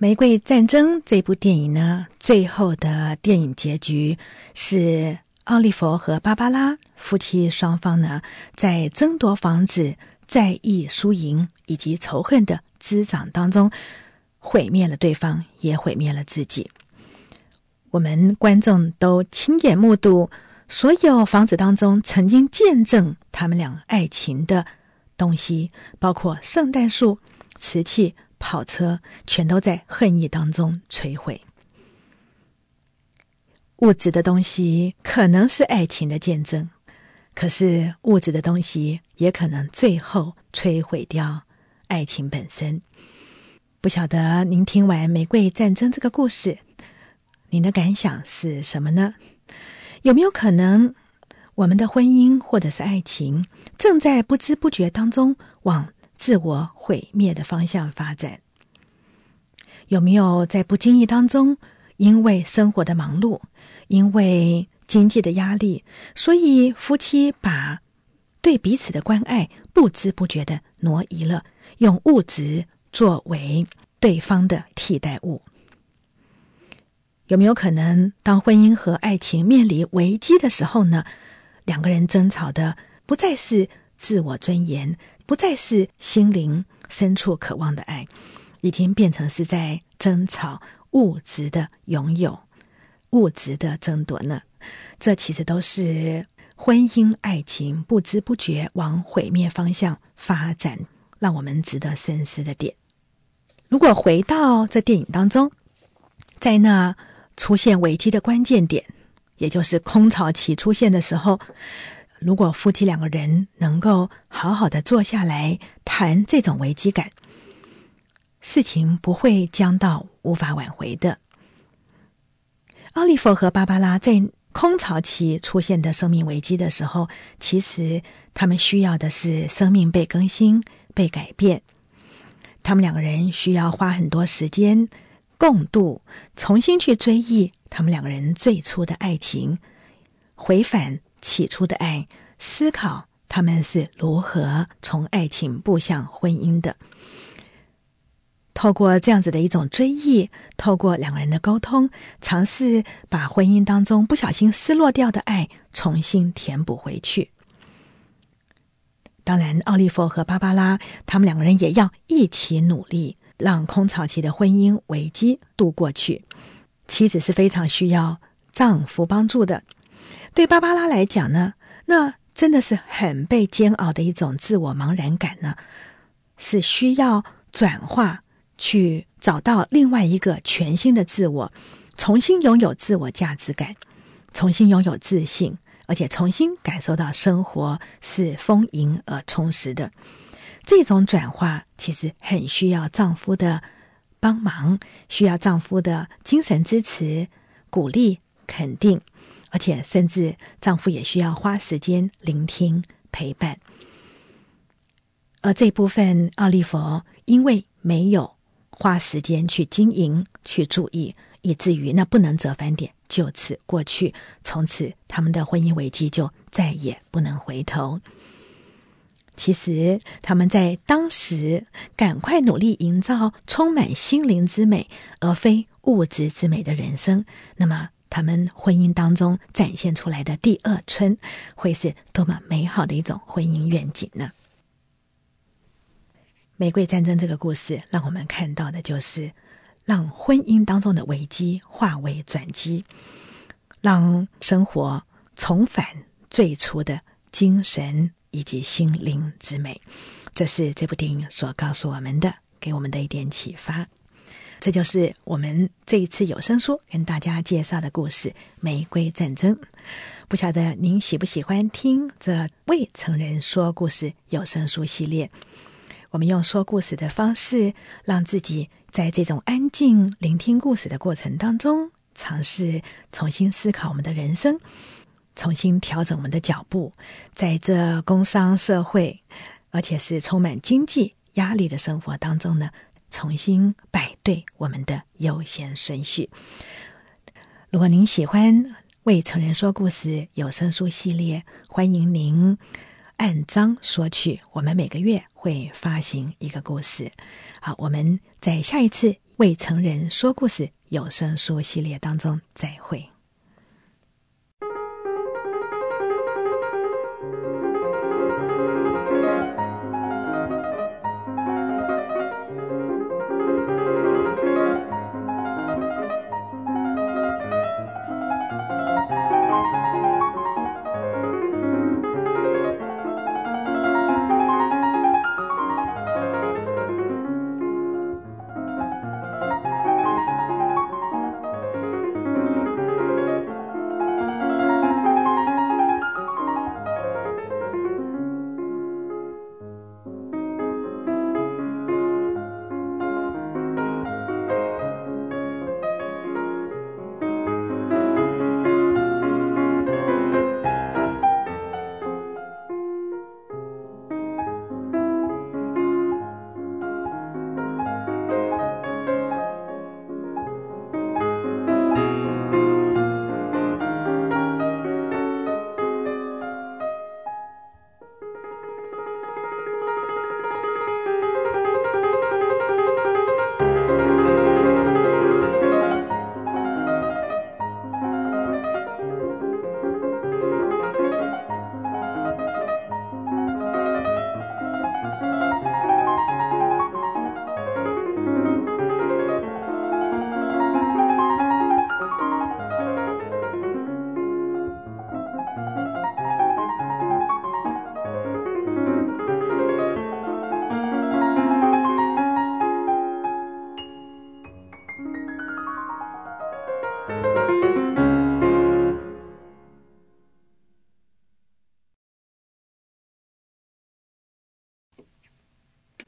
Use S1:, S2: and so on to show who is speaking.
S1: 玫瑰战争这部电影呢，最后的电影结局是奥利弗和芭芭拉夫妻双方呢，在争夺房子、在意输赢以及仇恨的滋长当中，毁灭了对方，也毁灭了自己。我们观众都亲眼目睹所有房子当中曾经见证他们俩爱情的东西，包括圣诞树、瓷器、跑车，全都在恨意当中摧毁。物质的东西可能是爱情的见证，可是物质的东西也可能最后摧毁掉爱情本身。不晓得您听完玫瑰战争这个故事，您的感想是什么呢？有没有可能我们的婚姻或者是爱情正在不知不觉当中往自我毁灭的方向发展？有没有在不经意当中，因为生活的忙碌，因为经济的压力，所以夫妻把对彼此的关爱不知不觉地挪移了，用物质作为对方的替代物？有没有可能当婚姻和爱情面临危机的时候呢，两个人争吵的不再是自我尊严，不再是心灵深处渴望的爱，已经变成是在争吵物质的拥有，物质的争夺呢？这其实都是婚姻爱情不知不觉往毁灭方向发展，让我们值得深思的点。如果回到这电影当中，在那出现危机的关键点，也就是空巢期出现的时候，如果夫妻两个人能够好好的坐下来谈这种危机感，事情不会僵到无法挽回的。奥利弗和芭芭拉在空巢期出现的生命危机的时候，其实他们需要的是生命被更新、被改变。他们两个人需要花很多时间共度，重新去追忆他们两个人最初的爱情，回返起初的爱，思考他们是如何从爱情步向婚姻的。透过这样子的一种追忆，透过两个人的沟通，尝试把婚姻当中不小心失落掉的爱重新填补回去。当然，奥利弗和芭芭拉他们两个人也要一起努力，让空巢期的婚姻危机度过去。妻子是非常需要丈夫帮助的。对芭芭拉来讲呢，那真的是很被煎熬的一种自我茫然感呢，是需要转化，去找到另外一个全新的自我，重新拥有自我价值感，重新拥有自信，而且重新感受到生活是丰盈而充实的。这种转化其实很需要丈夫的帮忙，需要丈夫的精神支持、鼓励、肯定，而且甚至丈夫也需要花时间聆听、陪伴。而这部分奥利弗因为没有花时间去经营、去注意，以至于那不能折返点就此过去，从此他们的婚姻危机就再也不能回头。其实他们在当时赶快努力营造充满心灵之美而非物质之美的人生，那么他们婚姻当中展现出来的第二春会是多么美好的一种婚姻愿景呢？玫瑰战争这个故事让我们看到的就是让婚姻当中的危机化为转机，让生活重返最初的精神以及心灵之美。这是这部电影所告诉我们的，给我们的一点启发。这就是我们这一次有声书跟大家介绍的故事《玫瑰战争》。不晓得您喜不喜欢听这未成人说故事有声书系列。我们用说故事的方式，让自己在这种安静聆听故事的过程当中，尝试重新思考我们的人生，重新调整我们的脚步，在这工商社会，而且是充满经济压力的生活当中呢，重新摆对我们的优先顺序。如果您喜欢为成人说故事有声书系列，欢迎您按章说去，我们每个月会发行一个故事。好，我们在下一次为成人说故事有声书系列当中再会。